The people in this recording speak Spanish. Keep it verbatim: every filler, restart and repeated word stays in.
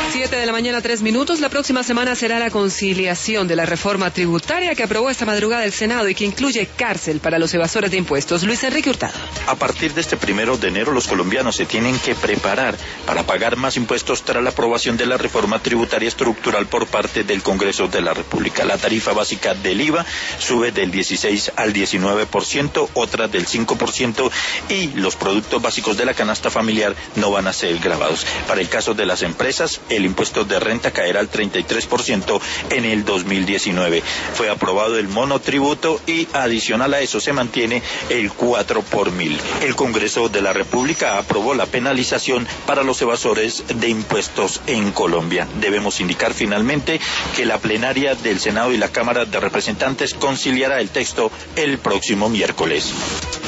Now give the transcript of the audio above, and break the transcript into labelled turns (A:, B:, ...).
A: Siete de la mañana, tres minutos. La próxima semana será la conciliación de la reforma tributaria que aprobó esta madrugada el Senado y que incluye cárcel para los evasores de impuestos. Luis Enrique Hurtado.
B: A partir de este primero de enero, los colombianos se tienen que preparar para pagar más impuestos tras la aprobación de la reforma tributaria estructural por parte del Congreso de la República. La tarifa básica del I V A sube del dieciséis al diecinueve por ciento, otra del cinco por ciento, y los productos básicos de la canasta familiar no van a ser gravados. Para el caso de las empresas, el impuesto de renta caerá al treinta y tres por ciento en el dos mil diecinueve. Fue aprobado el monotributo y adicional a eso se mantiene el cuatro por mil. El Congreso de la República aprobó la penalización para los evasores de impuestos en Colombia. Debemos indicar finalmente que la plenaria del Senado y la Cámara de Representantes conciliará el texto el próximo miércoles.